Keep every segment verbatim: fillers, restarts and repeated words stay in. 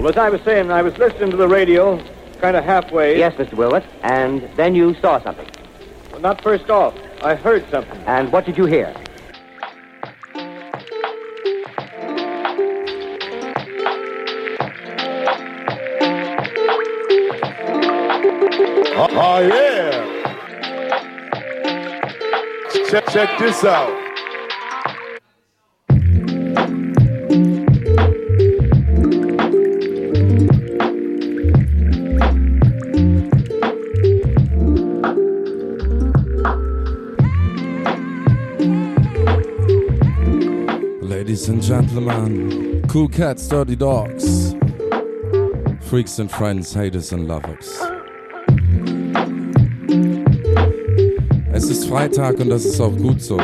Well, as I was saying, I was listening to the radio, kind of halfway. Yes, Mister Wilmot, and then you saw something. Well, not first off. I heard something. And what did you hear? Oh, oh yeah! Check, check this out. Ladies and gentlemen, cool cats, dirty dogs, freaks and friends, haters and lovers. Es ist Freitag und das ist auch gut so.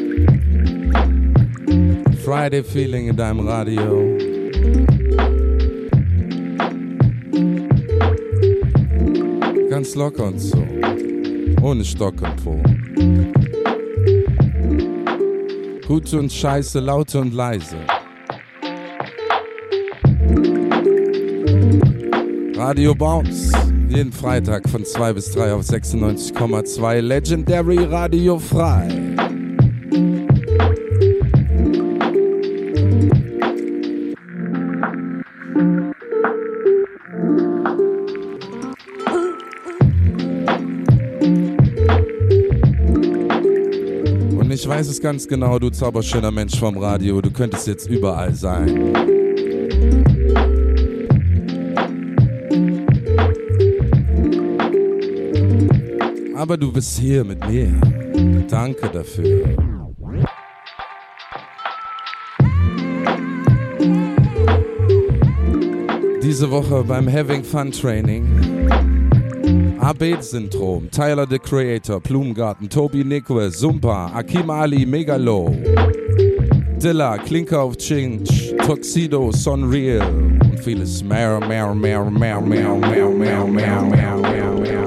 Friday Feeling in deinem Radio. Ganz locker und so. Ohne Stock und Po. Gute und Scheiße, laute und leise. Radio Bounce. Jeden Freitag von zwei bis drei auf sechsundneunzig Komma zwei. Legendary Radio frei. Und ich weiß es ganz genau, du zauberschöner Mensch vom Radio, du könntest jetzt überall sein. Aber du bist hier mit mir. Danke dafür. Diese Woche beim Having Fun Training. A B-Syndrom, Tyler the Creator, Blumengarten, Tobi Nikwe, Sumpa, Akim Ali, Megalo, Dilla, Klinker auf Chinch, Tuxedo, Sonreal und vieles mehr, mehr, mehr, mehr, mehr, mehr, mehr, mehr, mehr, mehr, mehr, mehr.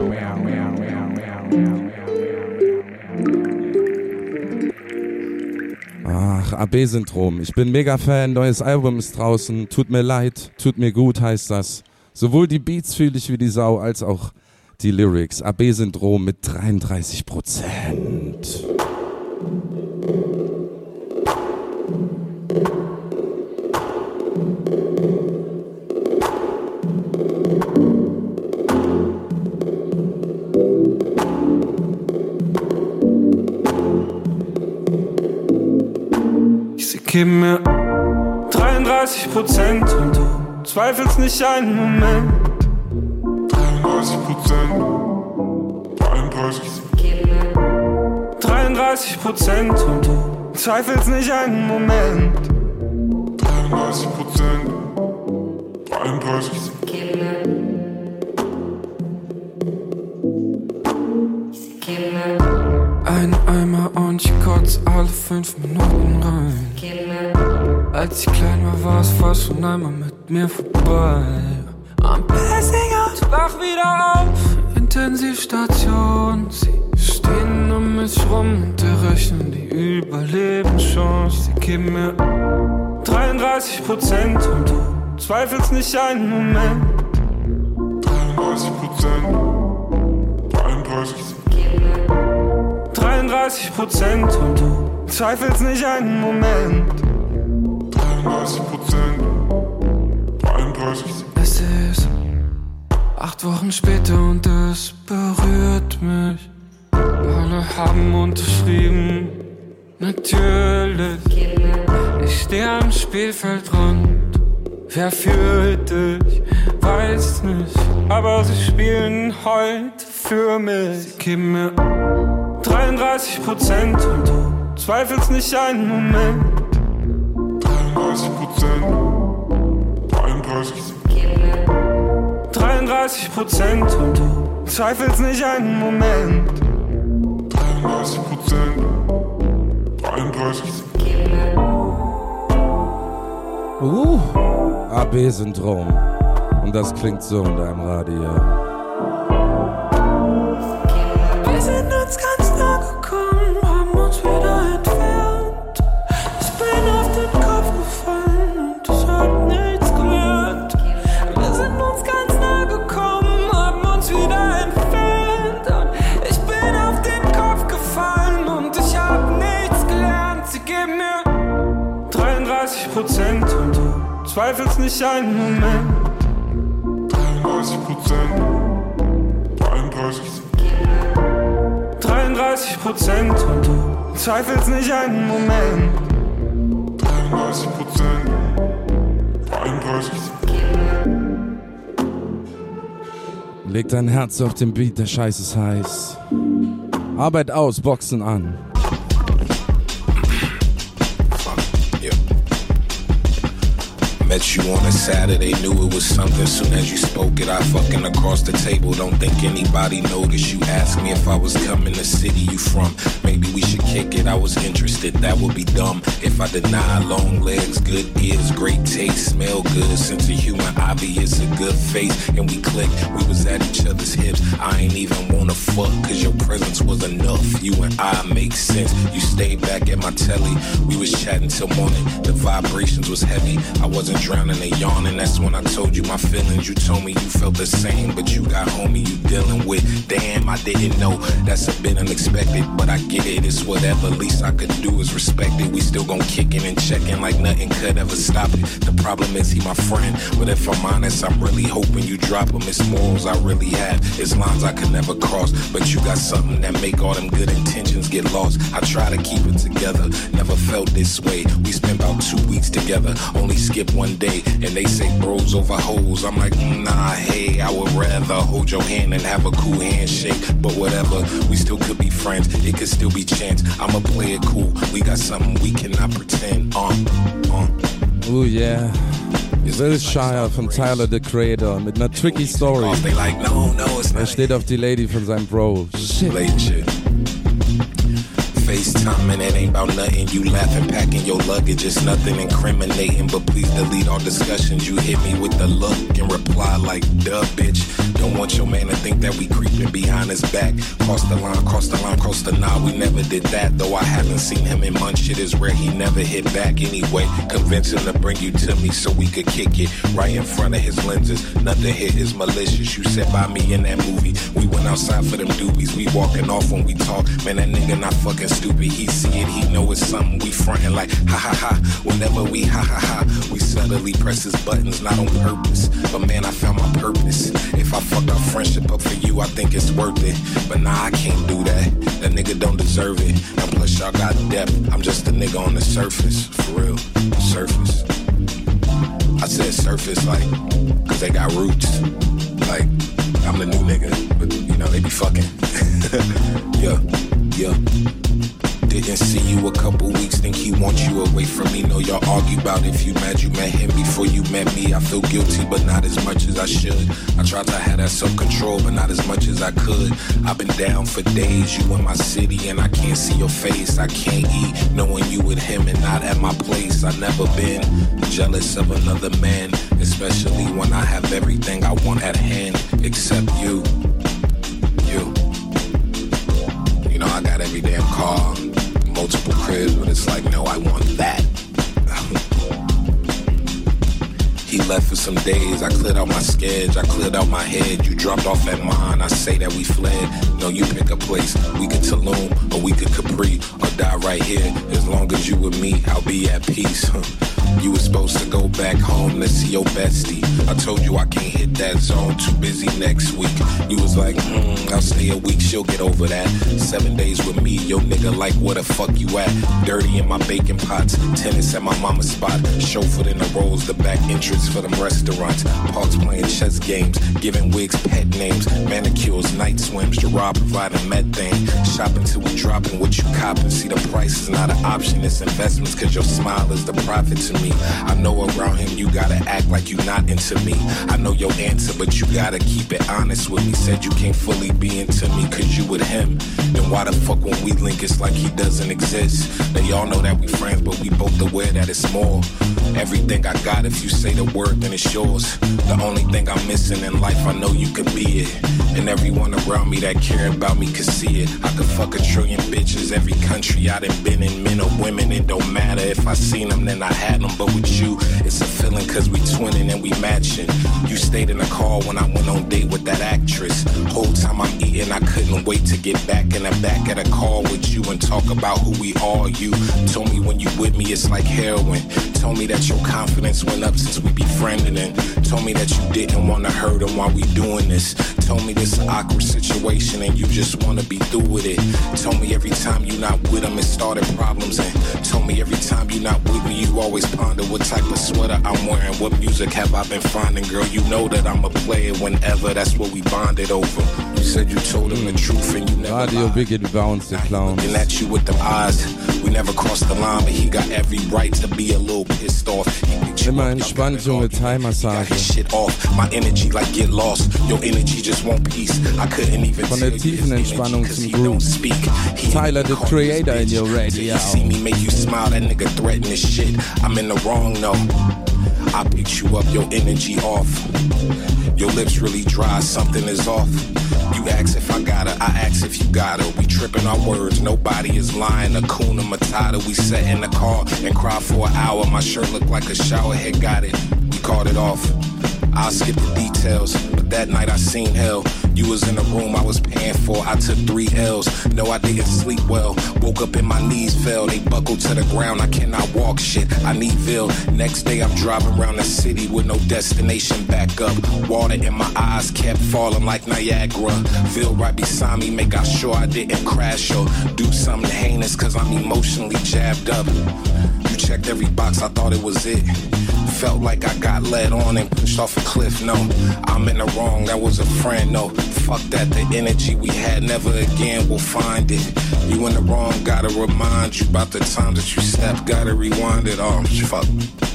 Ach, A B-Syndrom. Ich bin mega Fan, neues Album ist draußen. Tut mir leid, tut mir gut heißt das. Sowohl die Beats fühle ich wie die Sau, als auch die Lyrics. A B-Syndrom mit dreiunddreißig Prozent. Gib mir dreiunddreißig Prozent und du zweifelst nicht einen Moment. dreiunddreißig Prozent, dreiunddreißig. Gib mir dreiunddreißig Prozent und du zweifelst nicht einen Moment. dreiunddreißig Prozent, dreiunddreißig. Gib mir, gib mir ein Eimer und ich kotz alle fünf Minuten rein. Als ich klein war, war es fast schon einmal mit mir vorbei. I'm passing out, wach wieder auf. Intensivstation, sie stehen um mich rum und errechnen die Überlebenschance. Sie geben mir dreiunddreißig Prozent und du zweifelst nicht einen Moment. dreiunddreißig Prozent, dreiunddreißig. Sie geben mir dreiunddreißig Prozent und du zweifelst nicht einen Moment. dreiunddreißig Prozent, dreiunddreißig. Es ist acht Wochen später und es berührt mich. Alle haben unterschrieben, natürlich. Ich stehe am Spielfeldrand. Wer führt dich? Weiß nicht, aber sie spielen heute für mich. Sie geben mir dreiunddreißig Prozent und du zweifelst nicht einen Moment. dreiunddreißig Prozent, dreiunddreißig. dreiunddreißig Prozent und du zweifelst nicht einen Moment. dreiunddreißig Prozent, dreiunddreißig. Uh, A B-Syndrom. Und das klingt so in deinem Radio. Wir sind uns ganz nah gekommen, haben uns wieder entfernt. Ich bin auf den Kopf gefallen und ich hab nichts gelernt. Prozent und du zweifelst nicht einen Moment. dreiunddreißig Prozent, dreiunddreißig. dreiunddreißig Prozent und du zweifelst nicht einen Moment. dreiunddreißig Prozent, dreiunddreißig. Leg dein Herz auf den Beat, der Scheiß ist heiß. Arbeit aus, Boxen an. Met you on a Saturday, knew it was something. Soon as you spoke it, I fucking across the table. Don't think anybody noticed. You asked me if I was coming to city you from. Maybe we should kick it, I was interested. That would be dumb if I deny. Long legs, good ears, great taste, smell good. Sense of humor, obvious, a good face. And we clicked, we was at each other's hips. I ain't even wanna fuck, cause your presence was enough. You and I make sense. You stayed back at my telly. We was chatting till morning. The vibrations was heavy. I wasn't drowning and yawning. That's when I told you my feelings. You told me you felt the same, but you got homie you dealing with. Damn, I didn't know. That's a bit unexpected, but I get it. It's whatever. Least I could do is respect it. We still gon' kick it and check in like nothing could ever stop it. The problem is he my friend, but if I'm honest, I'm really hoping you drop him. It's morals I really have. It's lines I could never cross, but you got something that make all them good intentions get lost. I try to keep it together. Never felt this way. We spent about two weeks together. Only skip one day, and they say bros over hoes. I'm like, nah, hey, I would rather hold your hand and have a cool handshake. But whatever, we still could be friends. It could still be chance. I'ma play it cool. We got something we cannot pretend. Uh, uh. Oh yeah. Wilshire von Tyler, the Creator, mit einer tricky Story. Like, no, no, er steht auf die Lady von seinem Bro. Shit. Shit. FaceTime and it ain't about nothing. You laughing, packing your luggage. It's nothing incriminating, but please delete all discussions. You hit me with the look and reply like, duh, bitch. Don't want your man to think that we creeping behind his back. Cross the line, cross the line, cross the line. We never did that, though I haven't seen him in months. Shit is rare, he never hit back anyway. Convince him to bring you to me so we could kick it right in front of his lenses. Nothing hit is malicious. You sat by me in that movie. We went outside for them doobies. We walking off when we talk. Man, that nigga not fucking stupid. He see it, he know it's something. We frontin' like ha ha ha. Whenever we ha ha ha, we subtly press his buttons, not on purpose. But man, I found my purpose. If I fuck our friendship up for you, I think it's worth it. But nah, I can't do that. That nigga don't deserve it. And plus y'all got depth. I'm just a nigga on the surface, for real, surface. I said surface like, cause they got roots. Like, I'm the new nigga, but you know, they be fucking. Yeah, yeah. Didn't see you a couple weeks, think he wants you away from me. Know y'all argue about if you mad you met him before you met me. I feel guilty, but not as much as I should. I tried to have that self-control, but not as much as I could. I've been down for days, you in my city, and I can't see your face. I can't eat, knowing you with him and not at my place. I've never been jealous of another man, especially when I have everything I want at hand, except you. You. You know, I got every damn car, multiple cribs, but it's like, no, I want that. He left for some days, I cleared out my sketch, I cleared out my head. You dropped off at mine, I say that we fled. No, you pick a place, we could Tulum, or we could Capri, or die right here. As long as you with me, I'll be at peace. You was supposed to go back home to see your bestie. I told you I can't hit that zone, too busy next week. You was like, hmm, I'll stay a week, she'll get over that. Seven days with me, yo nigga like, where the fuck you at? Dirty in my baking pots, tennis at my mama's spot. Chauffeured in the rolls, the back entrance for them restaurants. Parks playing chess games, giving wigs pet names. Manicures, night swims, Gerard providing methane. Shopping till we dropping what you copping. See the price is not an option, it's investments, cause your smile is the profit to me. I know around him you gotta act like you not into me. I know your answer, but you gotta keep it honest with me. Said you can't fully be into me cause you with him. Then why the fuck when we link it's like he doesn't exist? They all know that we friends, but we both aware that it's more. Everything I got, if you say the word, then it's yours. The only thing I'm missing in life, I know you could be it. And everyone around me that care about me could see it. I could fuck a trillion bitches, every country I done been in, men or women, it don't matter. If I seen them, then I had them. But with you, it's a feeling feeling cause we twinning and we matching. You stayed in the car when I went on date with that actress. Whole time I'm eating, I couldn't wait to get back in the back of the car with you and talk about who we are. You told me when you with me it's like heroin. Told me that your confidence went up since we befriended, and told me that you didn't want to hurt him while we doing this. Told me this an awkward situation and you just want to be through with it. Told me every time you not with him it started problems, and told me every time you not with me you always ponder what type of sweater I'm wearing, what music have I been finding. Girl, you know that I'm a player whenever, that's what we bonded over. You said you told him the truth and you never Radio Biggie Bounce the Clown. Looking at you with them eyes, we never crossed the line, but he got every right to be a little pissed off. Immer entspannt, junge Thai-Massage. Shit off, my energy like get lost. Your energy just want peace. I couldn't even Von der tiefen Entspannung zum Groove. Tyler, the Creator in your radio. See me make you smile, that nigga threaten this shit. I'm in the wrong, no. I picked you up, your energy off. Your lips really dry, something is off. You ask if I got her, I ask if you got her. We tripping our words, nobody is lying. Hakuna Matata, we sat in the car and cried for an hour. My shirt looked like a shower head, got it. We called it off. I'll skip the details, but that night I seen hell. You was in the room I was paying for, I took three L's. No, I didn't sleep well, woke up and my knees fell. They buckled to the ground, I cannot walk shit, I need Ville. Next day I'm driving around the city with no destination back up. Water in my eyes kept falling like Niagara. Ville right beside me, make sure I didn't crash or do something heinous cause I'm emotionally jabbed up. You checked every box, I thought it was it. Felt like I got led on and pushed off a cliff, no. I'm in the wrong, that was a friend, no. Fuck that, the energy we had, never again will find it. You in the wrong, gotta remind you about the times that you stepped, gotta rewind it, oh, fuck.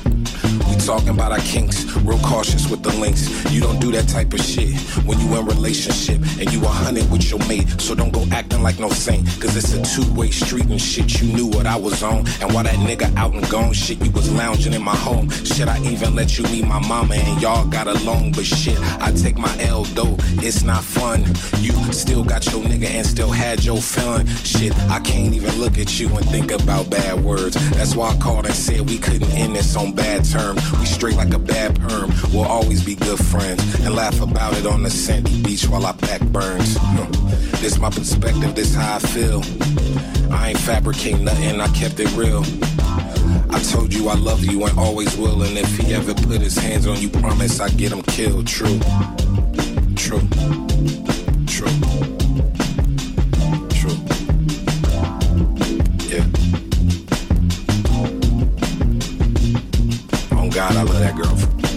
We talking about our kinks, real cautious with the links. You don't do that type of shit when you in relationship and you a hundred with your mate. So don't go acting like no saint, cause it's a two-way street and shit. You knew what I was on, and while that nigga out and gone, shit, you was lounging in my home. Shit, I even let you meet my mama and y'all got along. But shit, I take my L though, it's not fun. You still got your nigga and still had your fun. Shit, I can't even look at you and think about bad words. That's why I called and said we couldn't end this on bad terms. We straight like a bad perm, we'll always be good friends and laugh about it on the sandy beach while our back burns. This my perspective, this how I feel. I ain't fabricating nothing, I kept it real. I told you I love you and always will, and if he ever put his hands on you, promise I get him killed. True, true, true, true. Yeah. God, I love that girl.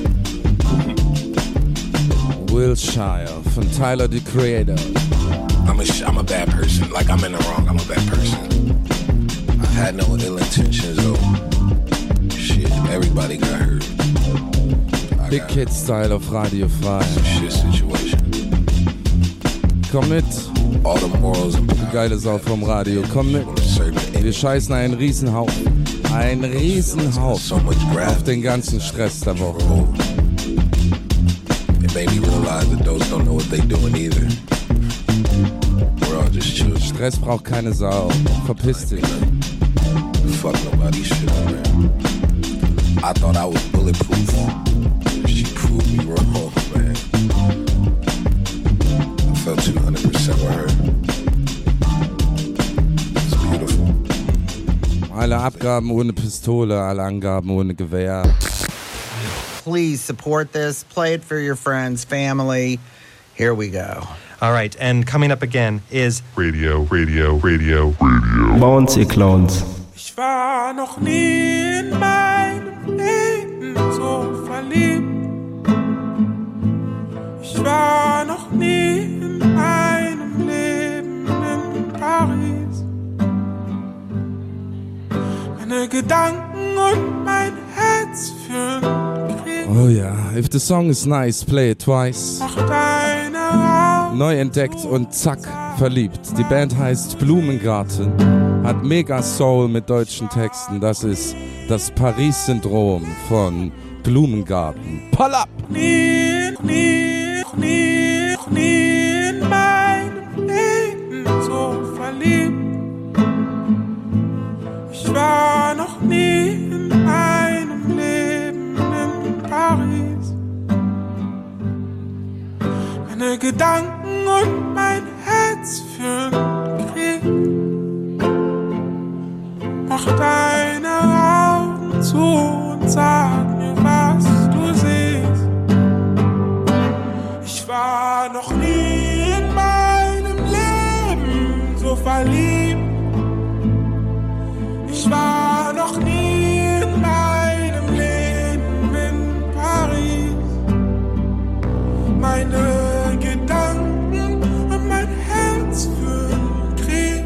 Wilshire von Tyler, the Creator. I'm a, I'm a bad person. Like, I'm in the wrong. I'm a bad person. I had no ill intentions, though. Shit, everybody got hurt. I Big got Kid Style auf Radio Frei. Shit situation. Komm mit. All the morals and Die geile Sau vom Radio. Komm mit. Wir scheißen einen Riesenhaufen. Ein Riesenhaufen auf den ganzen Stress der Woche. It made me realize that those don't know what they doing either. We're all just children. Stress braucht keine Sau. Verpiss dich. Fuck nobody's shit, man. I thought I was bulletproof. She proved me wrong, man. I felt two hundred percent with her. It's beautiful. Alle Abgaben ohne Pistole, alle Angaben ohne Gewehr. Please support this. Play it for your friends, family. Here we go. All right, and coming up again is Radio, Radio, Radio, Radio. Bounce, ihr Clowns. Ich war noch nie in meinem Leben so verliebt. Ich war noch nie in meinem Leben in Paris. Meine Gedanken und mein Herz führen Krieg. Oh ja, if the song is nice, play it twice. Neu entdeckt und zack, verliebt. Die Band heißt Blumengarten, hat mega Soul mit deutschen Texten. Das ist das Paris-Syndrom von Blumengarten. Pull up! Nie, nie, nie, nie in meinem Leben so verliebt. Ich war noch nie in meinem Leben in Gedanken und mein Herz führen Krieg. Mach deine Augen zu und sag mir, was du siehst. Ich war noch nie in meinem Leben so verliebt. Ich war noch nie in meinem Leben in Paris. Meine Gedanken und mein Herz führen Krieg.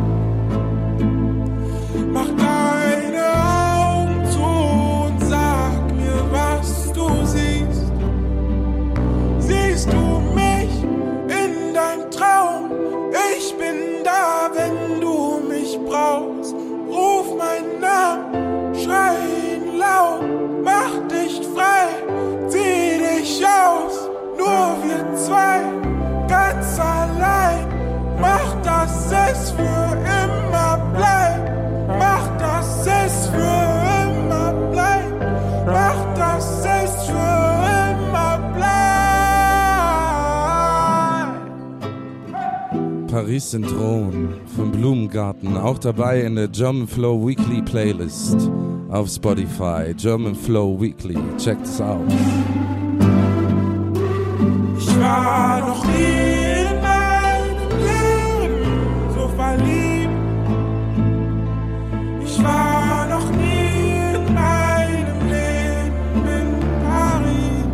Mach deine Augen zu und sag mir, was du siehst. Siehst du mich in deinem Traum? Ich bin da, wenn du mich brauchst. Ruf meinen Namen, schrei ihn laut, mach dich frei, zieh dich aus, nur wir zwei, ganz allein. Mach, dass es für immer bleibt, mach, dass es für immer bleibt, mach, dass es für immer bleibt. Paris-Syndrom von Blumengarten, auch dabei in der German Flow Weekly Playlist auf Spotify. German Flow Weekly, check this out. Ich war noch nie in meinem Leben so verliebt. Ich war noch nie in meinem Leben in Paris.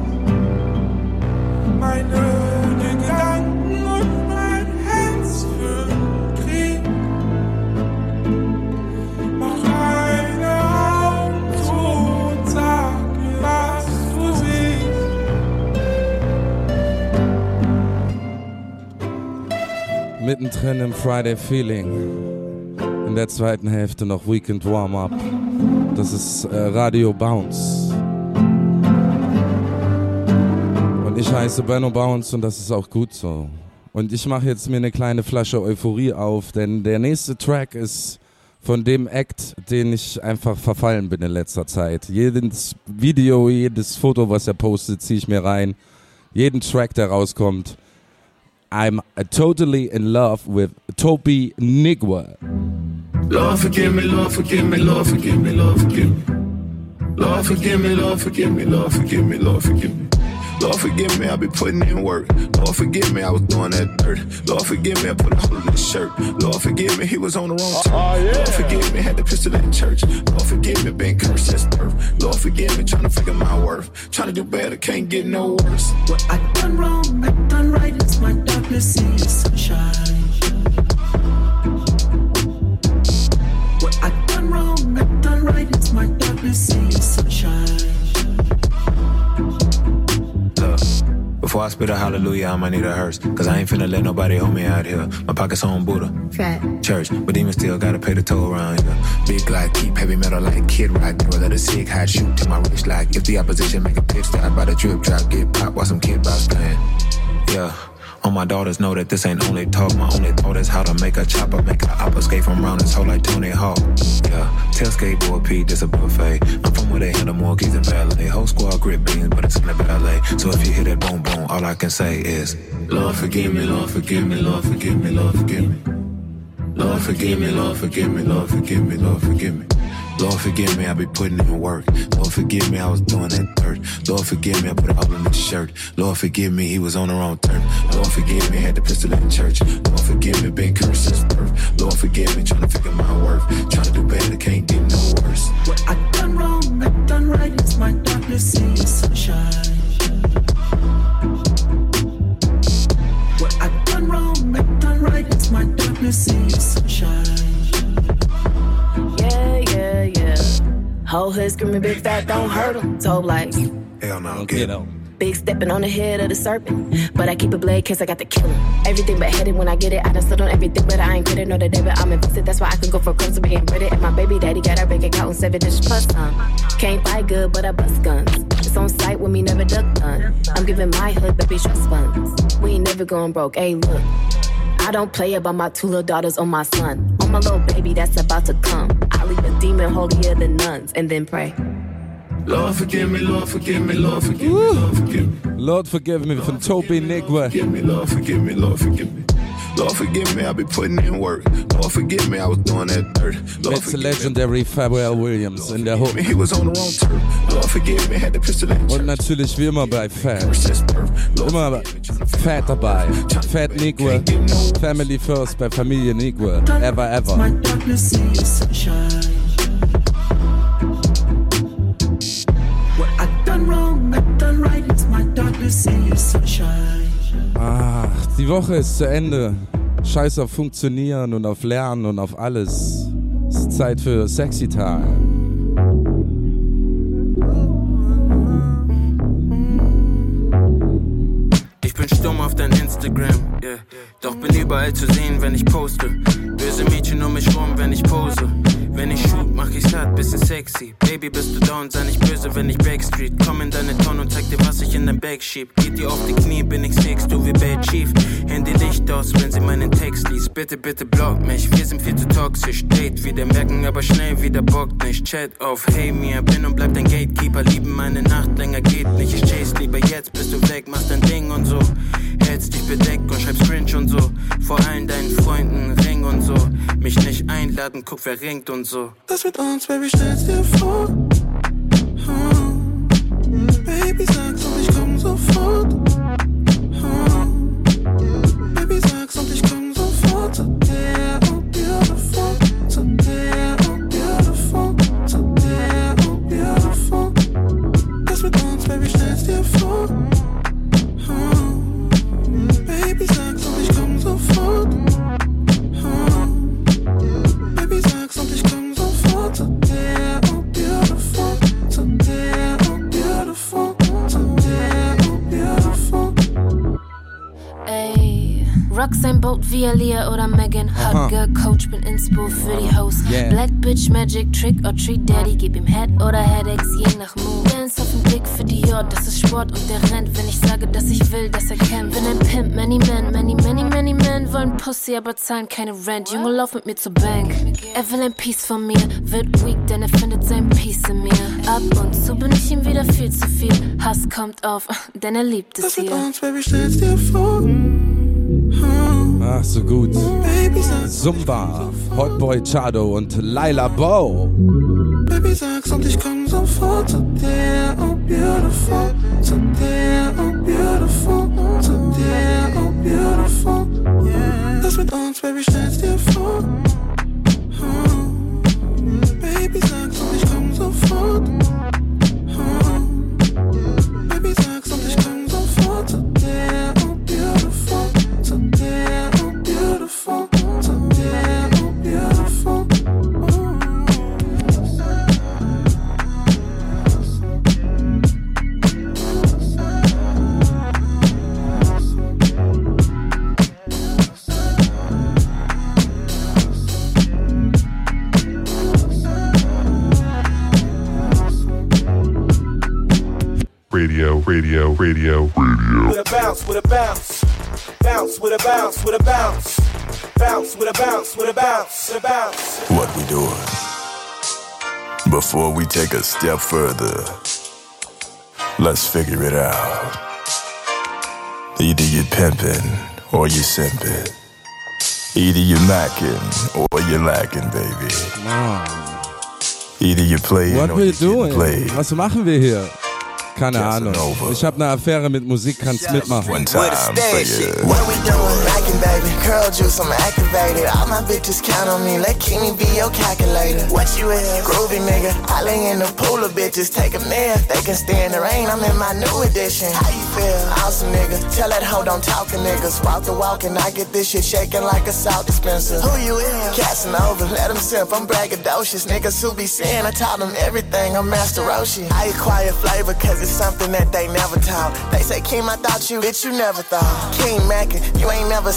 Meine Gedanken und mein Herz führen Krieg. Mach deine Augen zu und sag mir, was du siehst. Mittendrin im Friday Feeling. In der zweiten Hälfte noch Weekend Warm-Up. Das ist äh, Radio Bounce. Und ich heiße Benno Bounce und das ist auch gut so. Und ich mache jetzt mir eine kleine Flasche Euphorie auf, denn der nächste Track ist von dem Act, den ich einfach verfallen bin in letzter Zeit. Jedes Video, jedes Foto, was er postet, ziehe ich mir rein. Jeden Track, der rauskommt. I'm totally in love with Toby Nigwa. Lord forgive me, Lord forgive me, Lord forgive me, Lord forgive me. Lord forgive me, Lord forgive me, Lord forgive me, Lord forgive me. Lord forgive me, I be putting in work. Lord forgive me, I was doing that dirt. Lord forgive me, I put a hole in his shirt. Lord forgive me, he was on the wrong turn. Oh, yeah. Lord forgive me, had the pistol in church. Lord forgive me, been cursed since birth. Lord forgive me, trying to figure my worth. Trying to do better, can't get no worse. What I done wrong, I done right, it's my darkness see the sunshine. What I done wrong, I done right, it's my darkness see the sunshine. Before I spit a hallelujah, I might need a hearse. Cause I ain't finna let nobody hold me out here. My pocket's on Buddha. Fat. Church, but demons still gotta pay the toll around here. Big like keep heavy metal like Kid Rock. Never let a sick hot shoot to my wrist like if the opposition make a pit stop by the drip drop, get pop while some kid bout stand. Yeah. All my daughters know that this ain't only talk. My only thought is how to make a chopper, make a op escape from round this hole like Tony Hawk. Yeah, tell skateboard Pete this a buffet. I'm from where they handle more keys than ballet. Whole squad grip beans, but it's in the ballet. So if you hear that boom boom, all I can say is Lord forgive me, Lord forgive me, Lord forgive me, Lord forgive me. Lord forgive me, Lord forgive me, Lord forgive me, Lord forgive me. Lord forgive me, I be putting in work. Lord forgive me, I was doing that dirt. Lord forgive me, I put a hole in his shirt. Lord forgive me, he was on the wrong turn. Lord forgive me, had the pistol in church. Lord forgive me, been cursed since birth. Lord forgive me, trying to figure my worth. Trying to do better, can't get no worse. What I done wrong, I done right, it's my darkness see the sunshine. What I done wrong, I done right, it's my darkness see the sunshine. Yeah, yeah, yeah. Whole hood screaming big fat, don't hurt him. Told like, hell no, get up. Big stepping on the head of the serpent. But I keep a blade cause I got the killer. Everything but headed when I get it. I done stood on everything but I ain't credit nor the debit. I'm invested, that's why I can go for close to being breaded. And my baby daddy got our bank account and seven dishes plus some. Can't fight good but I bust guns. It's on sight with me, never duck done. I'm giving my hood baby trust funds. We ain't never going broke, ayy look. I don't play about my two little daughters or my son. On my little baby that's about to come. I leave a demon holier than nuns and then pray. Lord forgive me, Lord forgive me, Lord forgive me, Lord forgive me. Lord forgive me von Toby Nigwe. Forgive me, Lord forgive me, Lord forgive me. Lord forgive me, I be putting in work. Lord forgive me, I was doing that dirt. Lord It's legendary Pharrell Williams in der Hook. He was on the wrong turf. Lord forgive me, had the pistol in Und natürlich wie immer bei Fat. Immer Fat dabei. Fat Nigwe. Family first bei Familie Nigwe. Ever, ever. My darkness is sunshine. What I done wrong, I done right. It's my darkness is sunshine. Ach, die Woche ist zu Ende. Scheiß auf Funktionieren und auf Lernen und auf alles. Es ist Zeit für Sexy Time. Ich bin stumm auf dein Instagram, yeah. Doch bin überall zu sehen, wenn ich poste. Böse Mädchen um mich rum, wenn ich pose. Wenn ich shoot, mach ich's hart, bisschen sexy. Baby, bist du down, sei nicht böse, wenn ich Backstreet. Komm in deine Tonne und zeig dir, was ich in dein Bag schieb. Geht dir auf die Knie, bin ich six, du wie Bad Chief. Handy Licht aus, wenn sie meinen Text liest. Bitte, bitte block mich, wir sind viel zu toxisch. Date wieder merken, aber schnell wieder bockt nicht. Chat auf, hey mir, bin und bleib dein Gatekeeper. Lieben meine Nacht, länger geht nicht. Ich chase lieber jetzt, bist du weg, machst dein Ding und so. Hältst dich bedeckt und schreibst cringe und so. Vor allen deinen Freunden, Ring und so. Mich nicht einladen, guck wer ringt und so. Das mit uns, Baby, stell's dir vor. Oh. Baby, sag's und ich komm sofort. Oh. Baby, sag's und ich komm sofort zu dir, oh beautiful. Zu dir, oh beautiful. Zu dir, oh beautiful. Das mit uns, Baby, stell's dir vor. Oh. Baby, sag's und ich komm sofort. Baby, sag's und ich komm sofort zu dir, oh beautiful. Zu dir, oh beautiful. Zu dir, oh beautiful. Ey, rock sein Boat wie Aaliyah oder Megan. Hot Girl Coach, bin Inspo für die Host. Yeah. Black Bitch Magic, Trick or Treat Daddy. Gib ihm Head oder Headaches, je nach Mood. Dance auf den Blick für die Jord, das ist Sport und der rennt. Wenn ich sage, dass ich will, dass er kennt. Bin ein Pimp, many men, many, many, many men wollen Pussy, aber zahlen keine Rent. Junge, lauf mit mir zur Bank. Er will ein Piece von mir, wird weak, denn er findet sein Peace in mir. Ab und zu bin ich ihm wieder viel zu viel. Hass kommt auf, denn er liebt es hier. Das mit uns, Baby, stell's dir vor. Ach, so gut. Zumba, Hotboy Chado und Laila Bow. Baby, sag's und ich komm sofort zu dir, oh beautiful. Zu dir, oh beautiful. Zu dir, oh beautiful. Das mit uns, Baby, stell's dir vor. Oh. Baby, sag's und ich komm sofort. Oh. Baby, sag's und ich komm sofort zu dir, oh beautiful. Zu dir, oh beautiful. Zu dir, oh beautiful. Radio, radio, radio, radio. With a bounce, with a bounce. Bounce with a bounce, with a bounce. Bounce with a bounce, with a bounce, with a bounce. What we doing? Before we take a step further, let's figure it out. Either you pimpin' or you simpin'. Either you mackin' or you lacking, baby. Mom. Either you playin' What or we you doing? play. Was machen wir hier? Keine Ahnung. Ich hab eine Affäre mit Musik, kannst mitmachen. One time for you. What we doing? Racking, baby. Curl juice, I'm activated. All my bitches count on me. Let Kenny be your calculator. What you is? Groovy nigga. I lay in the pool of bitches. Take a nap. They can stay in the rain. I'm in my new edition. How you feel? Awesome nigga. Tell that hoe don't talk to niggas. Walk the walk and I get this shit shaking like a salt dispenser. Who you is? Casanova. Let them sip. I'm braggadocious. Niggas who be saying I taught them everything. I'm Master Roshi. I acquire flavor cause it's something that they never taught. They say, Keem, I thought you, bitch, you never thought. King Mackin, you ain't never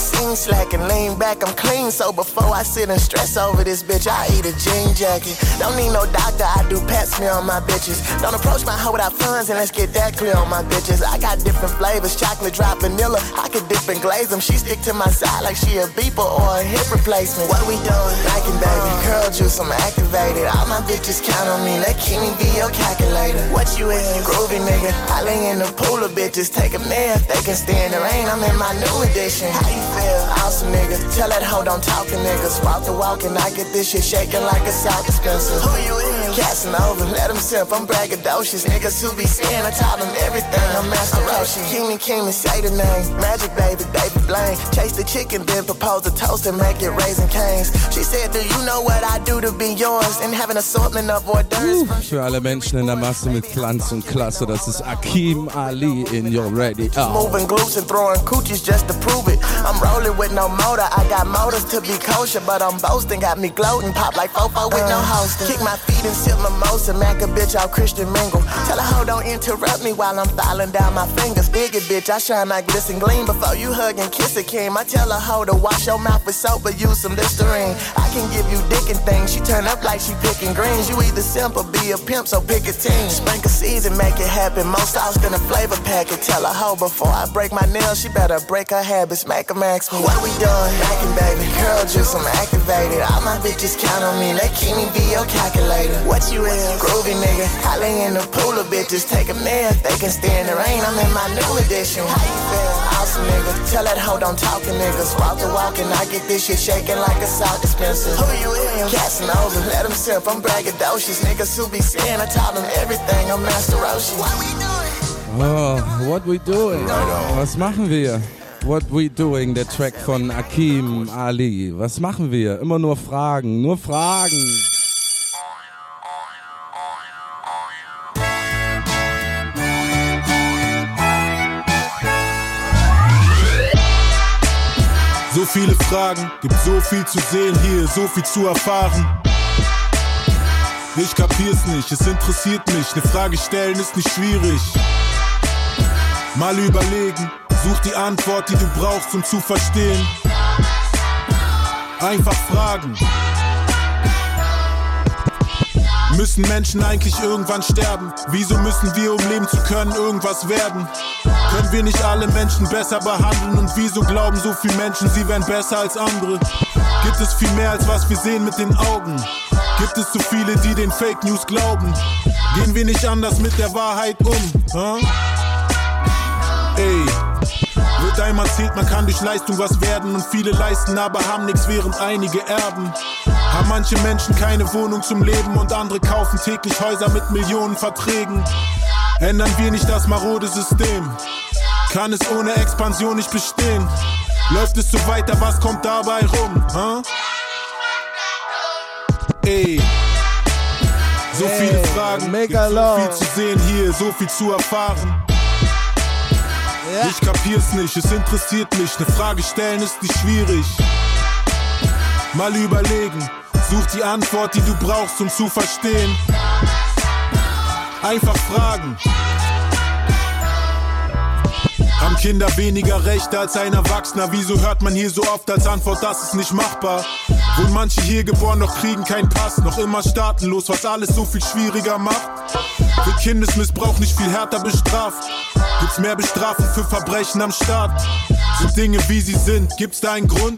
scene slack and lean back, I'm clean. So before I sit and stress over this bitch, I eat a jean jacket. Don't need no doctor, I do pap smear on my bitches. Don't approach my hoe without funds, and let's get that clear on my bitches. I got different flavors, chocolate drop vanilla. I could dip and glaze them. She stick to my side like she a beeper or a hip replacement. What we doing? Liking, baby. Curl juice, I'm activated. All my bitches count on me. Let Kimmy be your calculator. What you in? Groovy nigga. I lay in the pool of bitches. Take a nap. They can stay in the rain. I'm in my new edition. How you feel? Awesome nigga. Tell that hoe don't talk to niggas. Walk the walk and I get this shit shaking like a salt dispenser. Who you in? Casting over. Let them sip. I'm braggadocious. Niggas who be saying I taught them everything. I'm Master Roshi. Kimmy, Kimmy, say the name. Magic baby, baby Blaine. Chase the chicken, then propose a toast and make it Raisin Canes. She said, do you know what I do to be yours? And have an assortment of hors d'oeuvres. Uh, für alle Menschen in der Masse mit Glanz und Klasse, das ist Akeem Ali in Your Radio. Moving glutes and throwing coochies just to prove it. I'm rolling with no motor. I got motors to be kosher, but I'm boasting. Got me gloating. Pop like fofo with uh, no hosting. Kick my feet and sip mimosa. Mac a bitch out Christian mingle. Tell a hoe don't interrupt me while I'm filing down my fingers. Big it, bitch. I shine like glisten gleam. Before you hug and kiss a king, I tell a hoe to wash your mouth with soap or use some Listerine. I can give you dick and things. She turn up like she picking greens. You either simp or be a pimp, so pick a team. Sprinkle seeds and make it happen. More sauce than a flavor packet. Tell a hoe before I break my nails, she better break her habits. Make her max me. What we doing? Backing, baby. Curl juice, I'm activated. All my bitches count on me. Let Kimmy be your calculator. What you in? Groovy nigga. I lay in the pool of bitches. Take a nap. They can stay in the rain. I'm in my new edition. How you feel? Awesome nigga. Tell that hoe don't talk to niggas. Walk the walk and I get this shit shaking like a salt dispenser. Who you in? Casting over. Let them sip. I'm braggadocious. Niggas who be saying I taught them everything. I'm Master Roshi. What we doing? Oh, what we doing? Was machen wir? What we doing, der Track von Akeem Ali. Was machen wir? Immer nur Fragen, nur Fragen. So viele Fragen, gibt so viel zu sehen hier, so viel zu erfahren. Ich kapier's nicht, es interessiert mich, eine Frage stellen ist nicht schwierig. Mal überlegen, such die Antwort, die du brauchst, um zu verstehen. Einfach fragen. Müssen Menschen eigentlich irgendwann sterben? Wieso müssen wir, um leben zu können, irgendwas werden? Können wir nicht alle Menschen besser behandeln? Und wieso glauben so viele Menschen, sie wären besser als andere? Gibt es viel mehr, als was wir sehen mit den Augen? Gibt es so viele, die den Fake News glauben? Gehen wir nicht anders mit der Wahrheit um? Huh? Ey, wird einem erzählt, man kann durch Leistung was werden. Und viele leisten, aber haben nichts, während einige erben. Haben manche Menschen keine Wohnung zum Leben und andere kaufen täglich Häuser mit Millionenverträgen. Ändern wir nicht das marode System? Kann es ohne Expansion nicht bestehen? Läuft es so weiter, was kommt dabei rum? Huh? Ey, so hey, viele Fragen, mega so long. viel zu sehen hier, so viel zu erfahren. Ja. Ich kapier's nicht, es interessiert mich, eine Frage stellen ist nicht schwierig. Mal überlegen, such die Antwort, die du brauchst, um zu verstehen. Einfach fragen. Haben Kinder weniger Rechte als ein Erwachsener? Wieso hört man hier so oft als Antwort, das ist nicht machbar? Wurden manche hier geboren, doch kriegen keinen Pass. Noch immer staatenlos, was alles so viel schwieriger macht. Wird Kindesmissbrauch nicht viel härter bestraft? Gibt's mehr Bestrafung für Verbrechen am Staat? Sind Dinge wie sie sind, gibt's da einen Grund?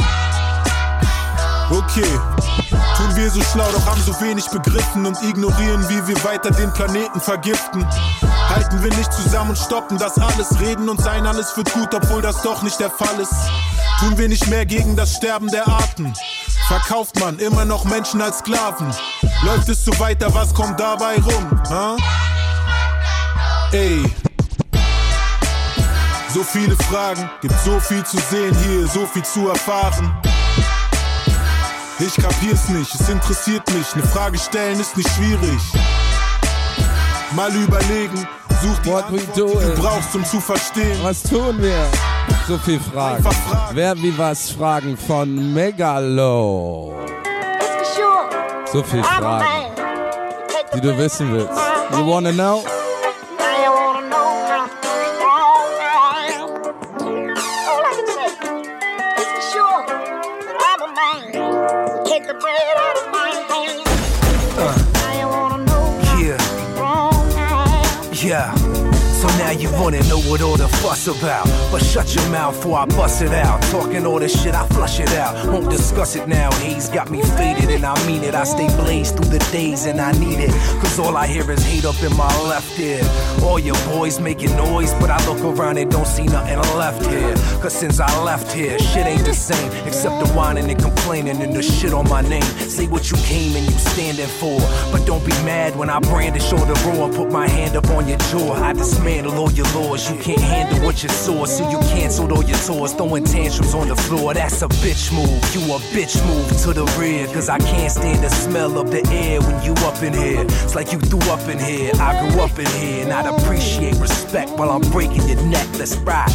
Okay, tun wir so schlau, doch haben so wenig begriffen und ignorieren, wie wir weiter den Planeten vergiften. Halten wir nicht zusammen und stoppen das alles, reden und sein, alles wird gut, obwohl das doch nicht der Fall ist. Tun wir nicht mehr gegen das Sterben der Arten? Verkauft man immer noch Menschen als Sklaven? Läuft es so weiter, was kommt dabei rum? Huh? Ey, so viele Fragen, gibt so viel zu sehen hier, so viel zu erfahren. Ich kapier's nicht, es interessiert mich, eine Frage stellen ist nicht schwierig. Mal überlegen, such die What Antwort, we die du brauchst, um zu verstehen. Was tun wir? So viel Fragen. fragen. Wer wie was fragen von Megalo. So viel Fragen, die du wissen willst. You wanna know? Yeah. So now you wanna know what all the fuss about. But shut your mouth before I bust it out. Talking all this shit, I flush it out. Won't discuss it now, haze got me faded and I mean it. I stay blazed through the days and I need it. Cause all I hear is hate up in my left ear. All your boys making noise, but I look around and don't see nothing left here. Cause since I left here, shit ain't the same. Except the whining and complaining and the shit on my name. Say what you came and you standing for. But don't be mad when I brandish or the roar and put my hand up on your jaw. I dismantle all your laws. You can't handle what you saw, so you canceled all your tours. Throwing tantrums on the floor, that's a bitch move. You a bitch move to the rear. Cause I can't stand the smell of the air when you up in here. It's like you threw up in here. I grew up in here and I'd appreciate respect while I'm breaking your neck. Let's ride.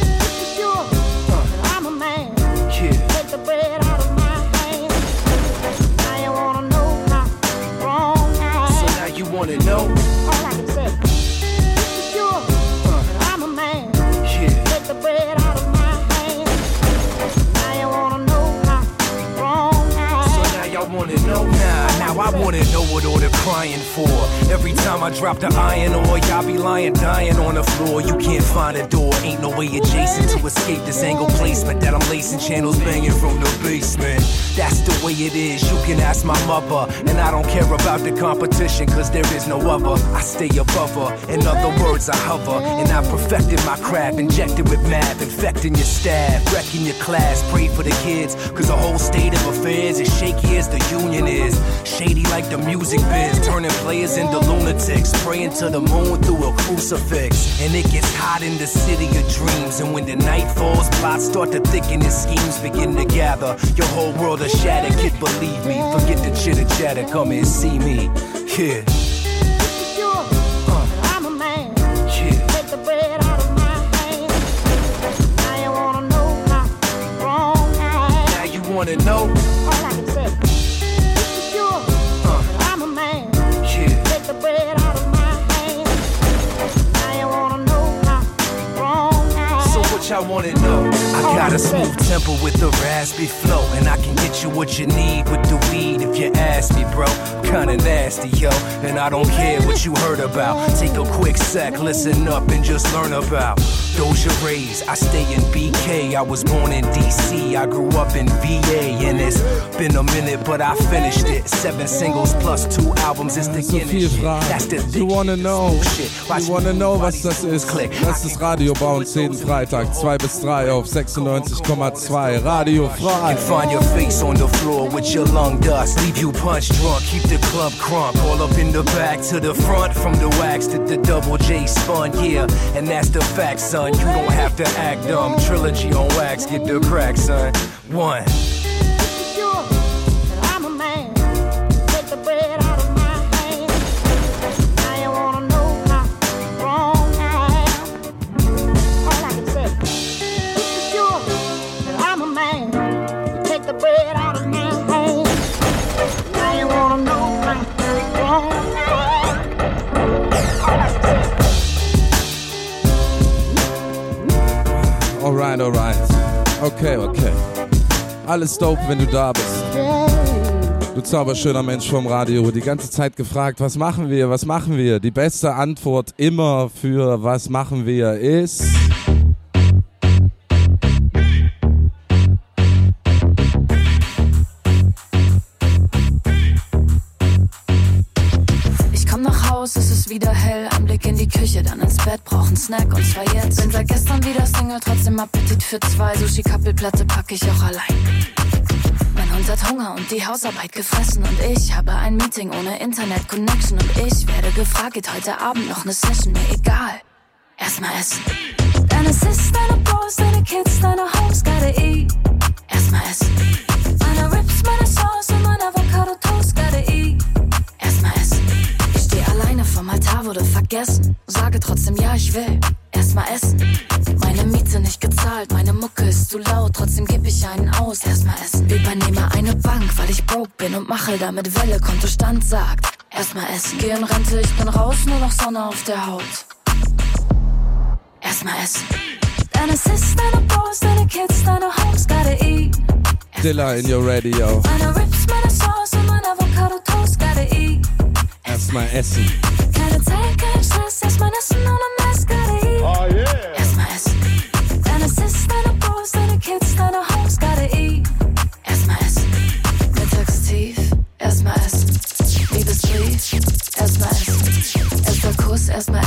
I'm a man. Yeah. Take the bread out of my hand. Now you wanna know how wrong I am. So now you wanna know? All I can say. I'm a man. Yeah. Take the bread out of my hand. Now you wanna know how wrong I am. So now y'all wanna know? Nah, now I wanna know what all the crying for. Every time I drop the iron ore, y'all be lying, dying on the floor. You can't find a door, ain't no way adjacent to escape this angle placement that I'm lacing channels banging from the basement. That's the way it is, you can ask my mother. And I don't care about the competition, cause there is no other. I stay above her, in other words I hover. And I perfected my craft, injected with math, infecting your staff, wrecking your class. Pray for the kids, cause the whole state of affairs is shaky as the union is. Shady like the music biz, turning players into lunatics. Praying to the moon through a crucifix. And it gets hot in the city of dreams. And when the night falls, plots start to thicken and schemes begin to gather. Your whole world is shattered, kid, believe me. Forget the chitter chatter, come and see me. Yeah. I'm a man. Yeah. Take the bread out of my hand. Now you wanna know how wrong I am. Now you wanna know? All I can say. I'm a man. Yeah. Take the bread out of my hand. Now you wanna know how wrong I am. So what y'all wanna know? I got a smooth tempo with the raspy flow. And I can get you what you need with the weed if you ask me, bro. Kinda nasty, yo. And I don't care what you heard about. Take a quick sec, listen up and just learn about Doja Rays. I stay in B K, I was born in D C. I grew up in V A. And it's been a minute, but I finished it. Seven singles plus two albums, it's the So viel Fragen. You wanna know, you wanna know, was das ist. Das ist Radio bei uns jeden Freitag, zwei bis drei auf sechsundneunzig Komma zwei. Radio frei. And find your face on the floor with your lung dust. Leave you punch drunk, keep the club crunk. All up in the back to the front, from the wax to the double J spun, yeah. And that's the fact, son, you don't have to act dumb. Trilogy on wax, get the crack, son. One. I'm a man. Take the bread out of my hand. Now you wanna know how wrong I am. All I can say. I'm a man. Take the bread out of my hand. Now you wanna know how wrong I am. All I can say. Alright, alright. Okay, okay. Alles dope, wenn du da bist. Du zauberschöner Mensch vom Radio. Die ganze Zeit gefragt, was machen wir, was machen wir? Die beste Antwort immer für was machen wir ist... Es ist wieder hell, ein Blick in die Küche, dann ins Bett, brauch 'n Snack und zwar jetzt. Bin seit gestern wieder Single, trotzdem Appetit für zwei. Sushi-Kappelplatte pack ich auch allein. Mein Hund hat Hunger und die Hausarbeit gefressen und ich habe ein Meeting ohne Internet-Connection und ich werde gefragt, geht heute Abend noch ne Session? Mir egal, erstmal essen. Deine Sis, deine Bros, deine Kids, deine Hoes, gotta eat. Erstmal essen. Meine Rips, meine Sauce und mein Avocado-Toast, gotta eat. Erstmal essen. Ich steh alleine vom Altar, wurde vergessen. Sage trotzdem, ja, ich will erstmal essen. Meine Miete nicht gezahlt, meine Mucke ist zu laut. Trotzdem geb ich einen aus, erstmal essen. Übernehme eine Bank, weil ich broke bin und mache damit Welle. Kontostand sagt, erstmal essen. Geh in Rente, ich bin raus, nur noch Sonne auf der Haut. Erstmal essen. Deine Sis, deine Bros, deine Kids, deine Hoes, gotta eat. Dilla in your radio. Meine Rips, meine Sauce und mein Avocado-Toast, gotta eat. Erstmal essen. Keine Zeit, kein Stress, erst meine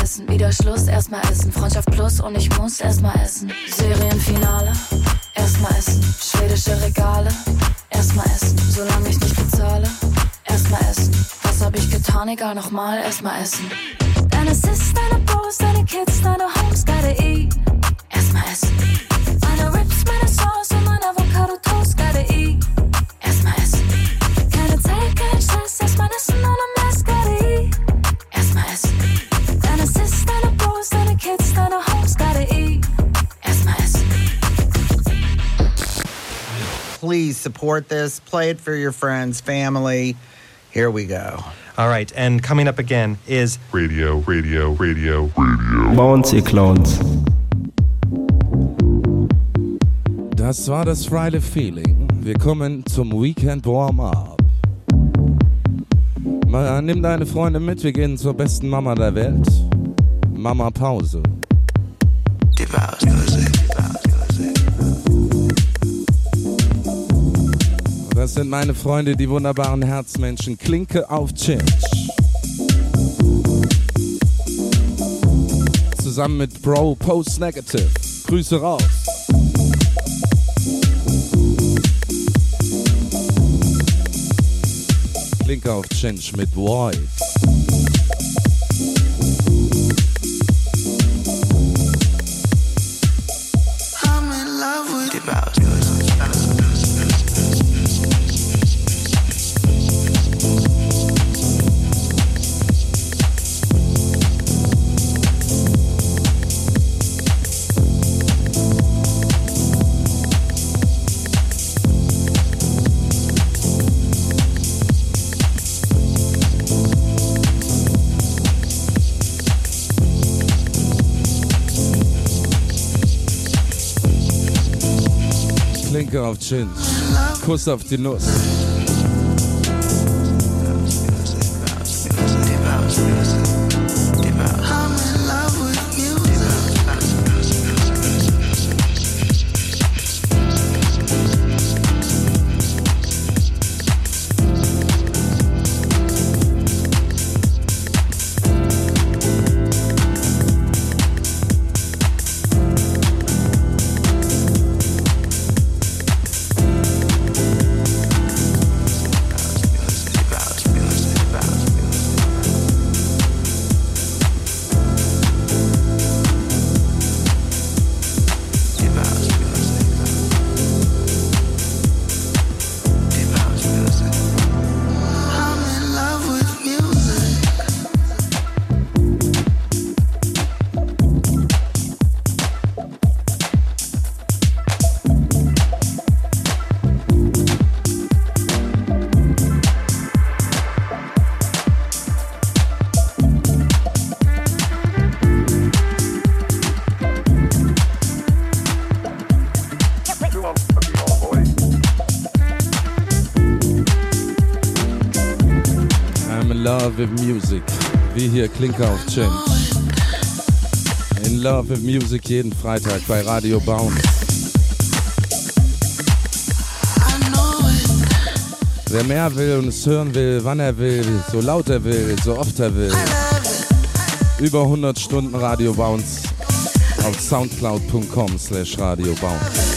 essen. Wieder Schluss, erstmal essen. Freundschaft plus und ich muss erstmal essen. Serienfinale, erstmal essen. Schwedische Regale, erstmal essen. Solange ich nicht bezahle, erstmal essen. Was hab ich getan? Egal, nochmal, erstmal essen. Deine Sis, deine Bros, deine Kids, deine Homes, gotta eat. Erstmal essen. Meine Rips, meine Sauce und mein Avocado Toast, gotta eat. Erstmal essen. Keine Zeit, kein Stress, erstmal essen ohne Mess, gotta eat. Erstmal essen. Deine Sis, deine Bros, deine Kids, deine Homes, gotta eat. Erstmal essen. Please support this. Play it for your friends, family. Here we go. All right, and coming up again is Radio, radio, radio, radio. Bouncy Clowns. Das war das Friday Feeling. Wir kommen zum Weekend Warm-Up. Mal, nimm deine Freunde mit, wir gehen zur besten Mama der Welt. Mama Pause. Das sind meine Freunde, die wunderbaren Herzmenschen. Klinke auf Chinch. Zusammen mit Bro Post Negative. Grüße raus. Klinke auf Chinch mit Void. I'm in love with you. Klinke auf Chinch. Kuss auf die Nuss. Love with Music, wie hier Klinke auf Chinch. In Love with Music jeden Freitag bei Radio Bounce. Wer mehr will und es hören will, wann er will, so laut er will, so oft er will. Über hundert Stunden Radio Bounce auf soundcloud punkt com slash Radio Bounce.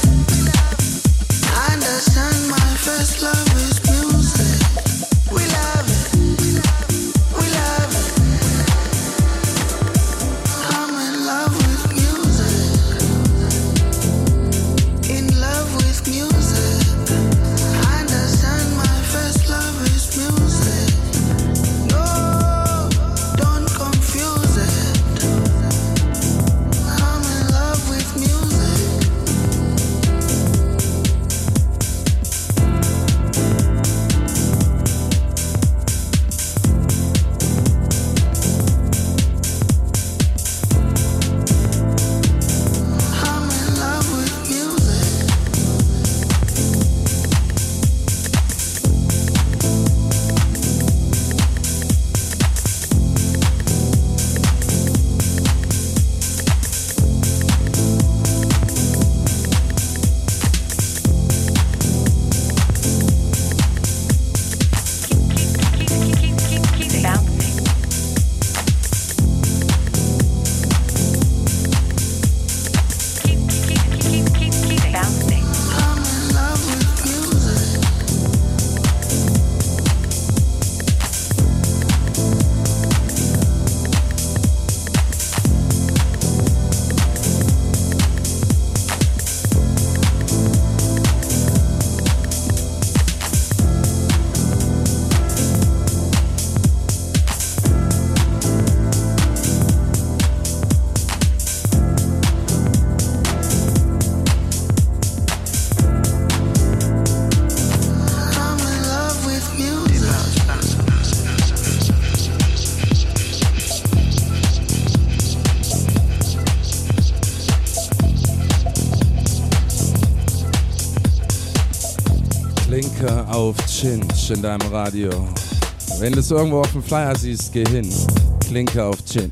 Klinke auf Chinch in deinem Radio. Wenn du es irgendwo auf dem Flyer siehst, geh hin. Klinke auf Chinch.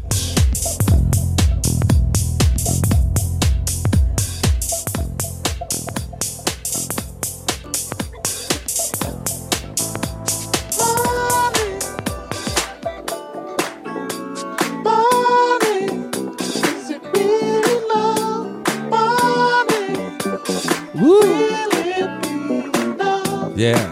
Yeah.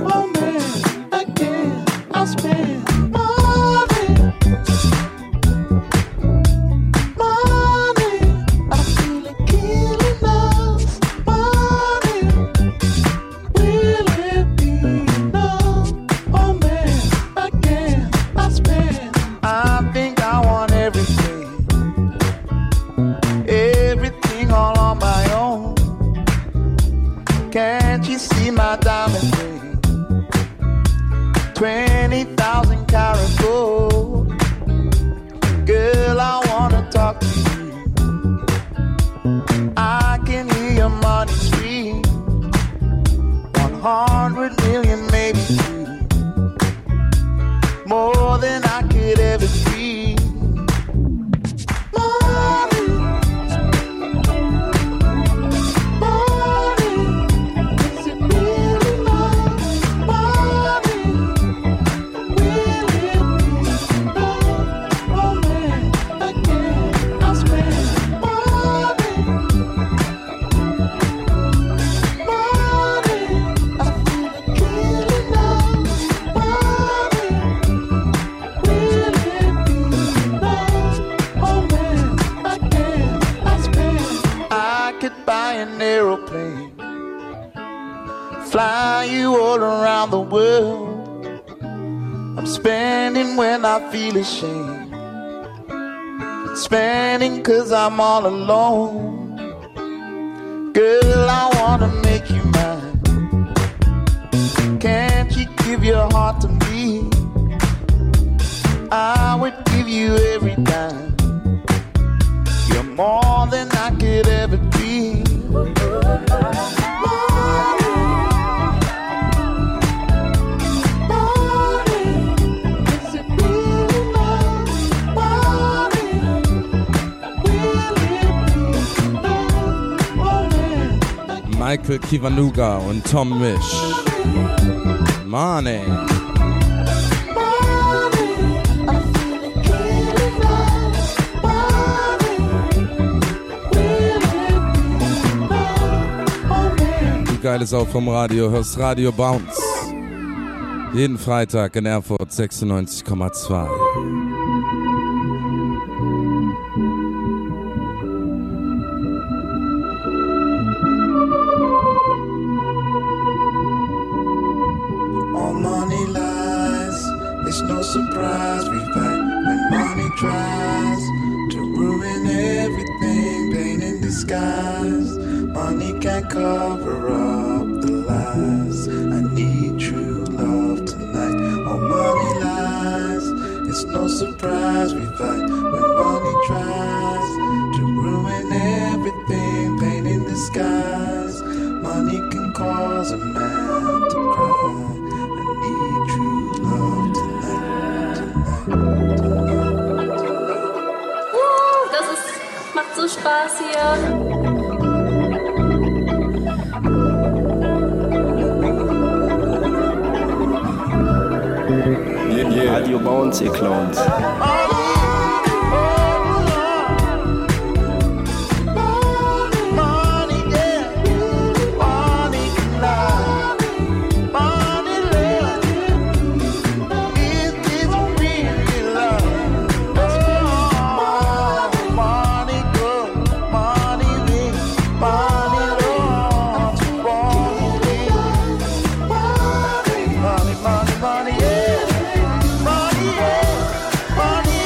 Ashamed. Spending cause I'm all alone. Girl, I wanna make you mine. Can't you give your heart to me? I would give you every dime. You're more than I could ever dream. Michael Kiwanuka und Tom Misch. Money. Die geile Sau vom Radio, hörst Radio Bounce. Jeden Freitag in Erfurt sechsundneunzig Komma zwei. Surprise, we fight when money tries to ruin everything, pain in disguise. Money can't cover up the lies. I need true love tonight. Oh, money lies. It's no surprise we fight when money tries to ruin everything, pain in disguise. Money can cause a man to cry. I need true love tonight. Das ist, macht so Spaß hier. Yeah, yeah. Radio Bounce, ihr Clowns. Money, money, yeah. Money, yeah. Money,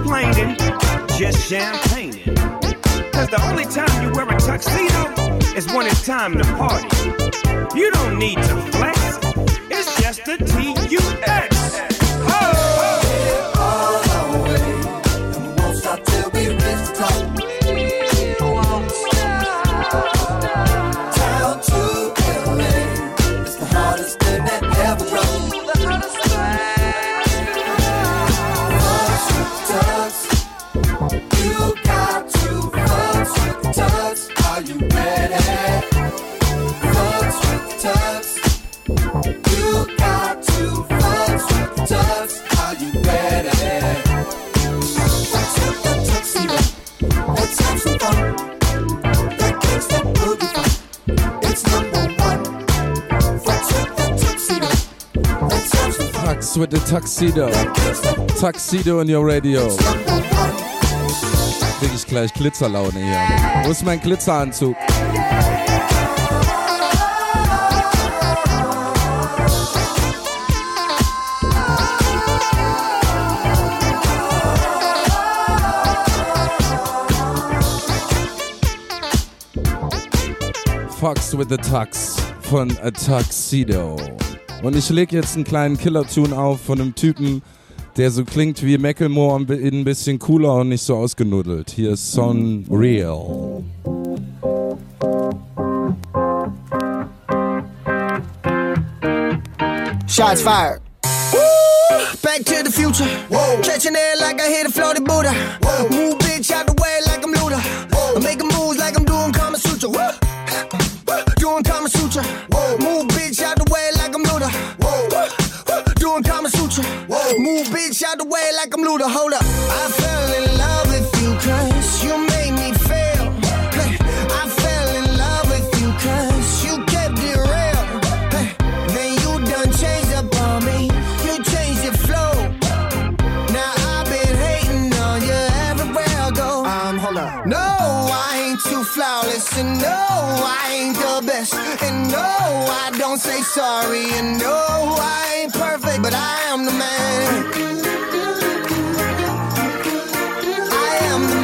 complaining, just champagning. Cause the only time you wear a tuxedo is when it's time to party. You don't need to flex, it's just a T U X. With the Tuxedo. Tuxedo in your radio. Krieg ich gleich Glitzerlaune hier. Wo ist mein Glitzeranzug? Fox with the Tux von A Tuxedo. Und ich lege jetzt einen kleinen Killer-Tune auf von einem Typen, der so klingt wie Macklemore, ein bisschen cooler und nicht so ausgenuddelt. Hier ist Son Real. Shots fired. Back to the future. Whoa. Catching air like I hit a floated Buddha. Whoa. Move bitch out the way like I'm Luda. I'm making moves like I'm doing Kama Sutra. Whoa. Doing Kama Sutra. Whoa. Move bitch out the way like I'm Luda. Whoa. Doing Kama Sutra. Whoa. Move bitch out the way like I'm Luda. Hold up. I fell in love with you cause you made me fail. Hey. I fell in love with you cause you kept it real. Hey. Then you done changed up on me. You changed your flow. Now I've been hating on you everywhere I go. Um, hold up. No, I ain't too flawless. And no, I ain't the best. And no, I don't say sorry. And no, I ain't perfect, but I am the man. I am the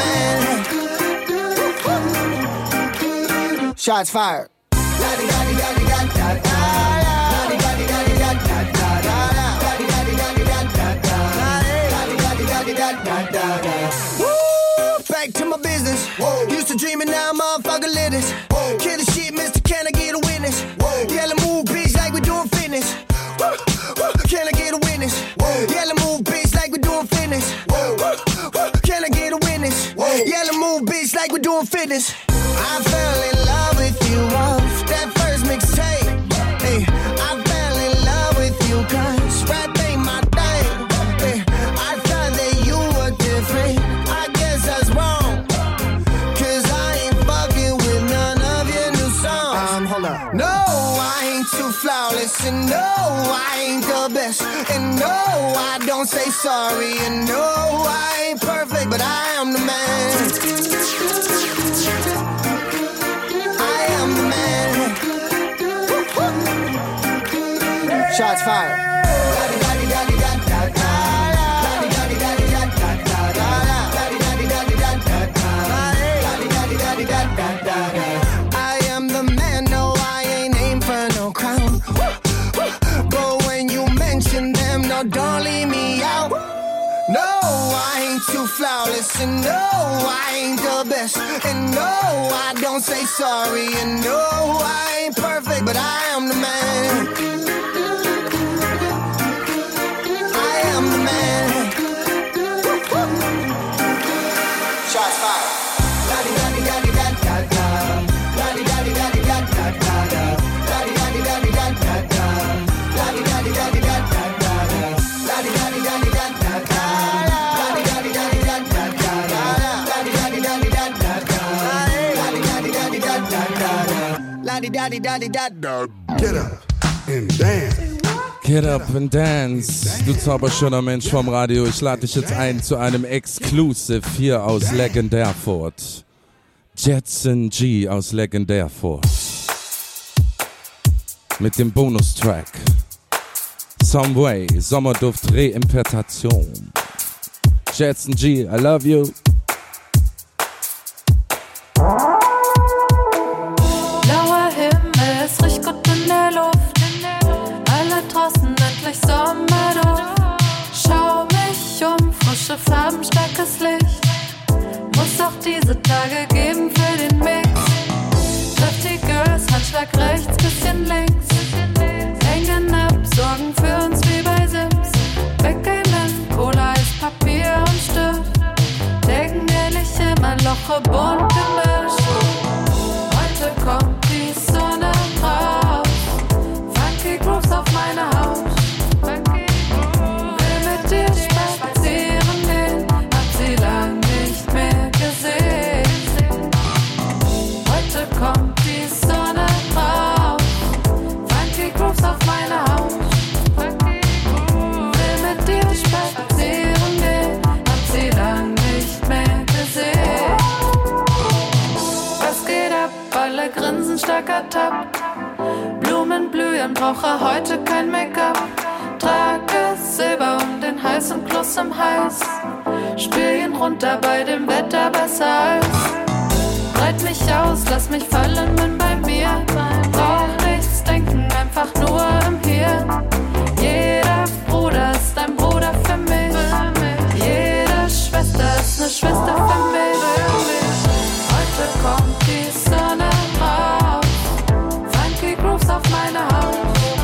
man. Shots fired. Woo, back to my business. Whoa. Used to dreaming, now motherfucker lit this. Kill the shit, mister, can I get a witness? Whoa. Yellow move, bitch, like we doing fitness. Woo, woo, can I get a witness? Whoa. Yellow move, bitch, like we doing fitness. Whoa, woo, woo, can I get a witness? Whoa. Yellow move, bitch, like we doing fitness. I fell in love with you off that first mixtape. Hey, I fell in love with you cause rap ain't my thing. Hey, I thought that you were different. I guess that's wrong. Cause I ain't fucking with none of your new songs. Um, hold up. No, I ain't too flawless. And no, I ain't the best. And no, I don't say sorry. And no, I ain't perfect, but I am the man. Shots fired. I am the man, no, I ain't aim for no crown. But when you mention them, no, don't leave me out. No, I ain't too flawless, and no, I ain't the best. And no, I don't say sorry, and no, I ain't perfect, but I am the man. Shots fired. Get up and dance. Get up and dance, du zauberschöner Mensch vom Radio. Ich lade dich jetzt ein zu einem Exclusive hier aus Legendärfurt. Jetson G aus Legendärfurt. Mit dem Bonustrack Some Way, Sommerduft Reimplantation. Jetson G, I love you. Blauer Himmel, es riecht gut in der Luft. Alle draußen endlich Sommerduft. Schau mich um, frische Farben, starkes Licht. Muss auch diese Tage geben für den Mix. Dirty Girls, Handschlag rechts, bisschen links. Hängen ab, sorgen für uns wie bei Sims. Weggamen, Cola ist Papier und Stift. Decken ehrlich immer Loche bunt gemischt. Heute kommt die Sonne raus. Funky Grooves auf meine Haut. Will mit dir spazieren gehen, hab sie lang nicht mehr gesehen. Heute kommt die Sonne raus. Funky Grooves auf meine Haut. Will mit dir spazieren gehen, hab sie lang nicht mehr gesehen. Was geht ab? Alle grinsen stark ertappt. Blumen blühen, brauche heute kein Make-up. Trage Silber um den Hals und Kloß im Hals. Spür ihn runter bei dem Wetter besser als. Breit mich aus, lass mich fallen, bin bei mir. Brauch nichts denken, einfach nur im Hier. Jeder Bruder ist ein Bruder für mich. Jede Schwester ist eine Schwester für mich. Heute kommt die Sonne raus. Funky Grooves auf meine Haut.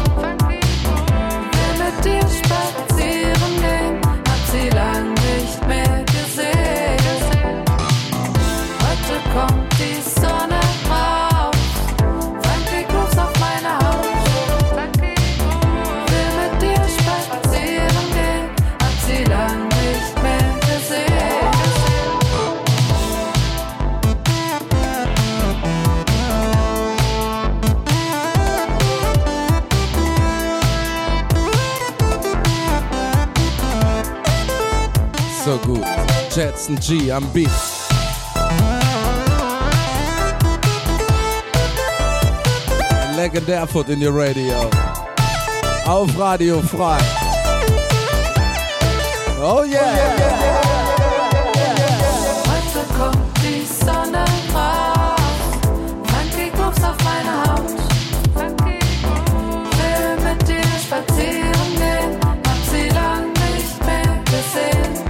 Will mit dir spazieren gehen, hab sie lang nicht mehr gesehen. Heute kommt die Sonne raus. Funky Grooves auf meine Haut. Will mit dir spazieren gehen, hab sie lang nicht mehr gesehen. So gut. Jetson G am Beat. Legendär Foot in your radio. Auf Radio Frei. Oh yeah. Heute kommt die Sonne raus. Funky Grooves auf meine Haut. Will mit dir spazieren gehen, hab sie lang nicht mehr gesehen.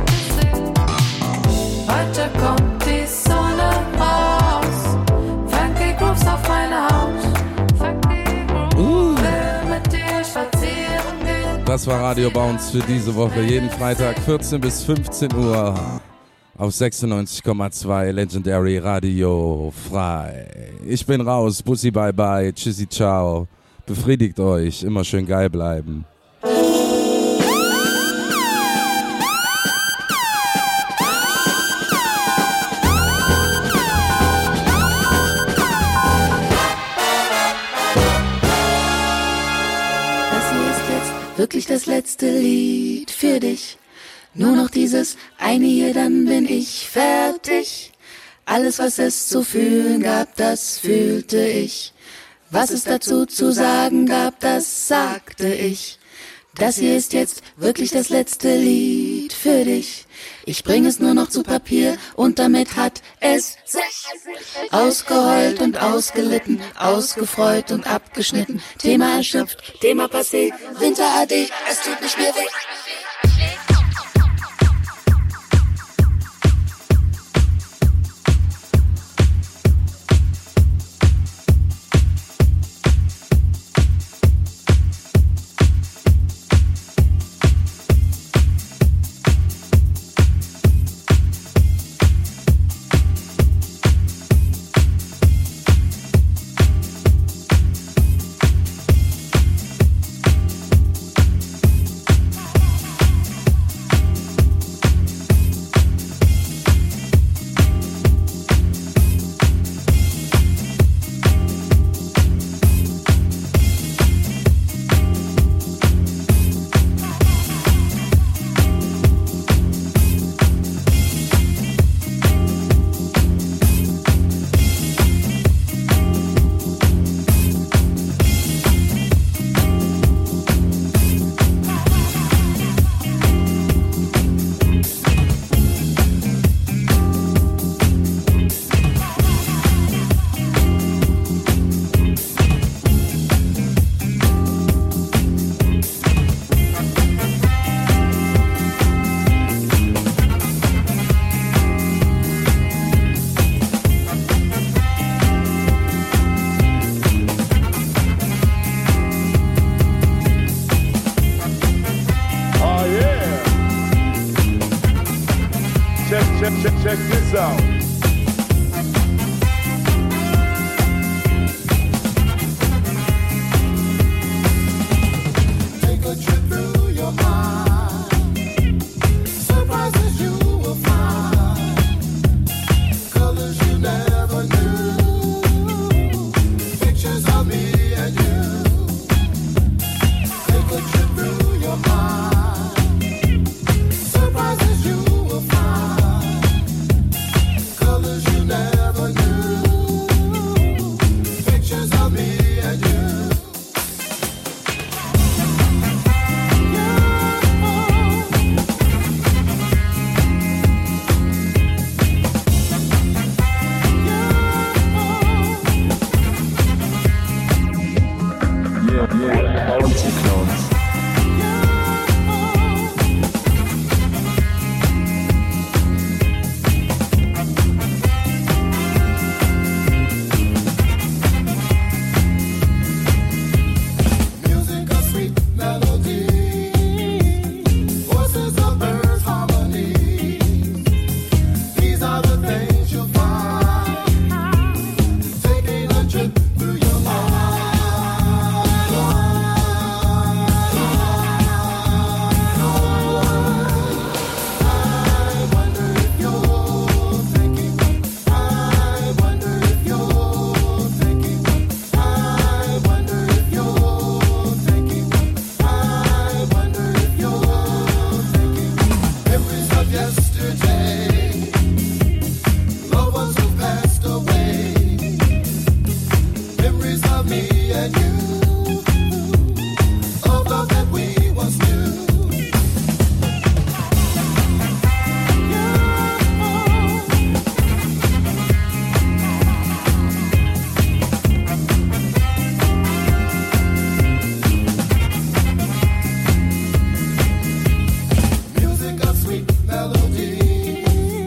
Heute kommt die Sonne raus. Funky Grooves auf meine Haut. Uh. Will mit dir spazieren gehen. Das war Radio Bounce für diese Woche. Jeden Freitag vierzehn bis fünfzehn Uhr auf sechsundneunzig Komma zwei Legendary Radio Frei. Ich bin raus. Bussi, bye bye. Tschüssi, ciao. Befriedigt euch. Immer schön geil bleiben. Wirklich das letzte Lied für dich. Nur noch dieses eine hier, dann bin ich fertig. Alles, was es zu fühlen gab, das fühlte ich. Was es dazu zu sagen gab, das sagte ich. Das hier ist jetzt wirklich das letzte Lied für dich. Ich bring es nur noch zu Papier und damit hat es sich ausgeheult und ausgelitten, ausgefreut und abgeschnitten. Thema erschöpft, Thema passé, Winter ade, es tut nicht mehr weh. check, check, check this out.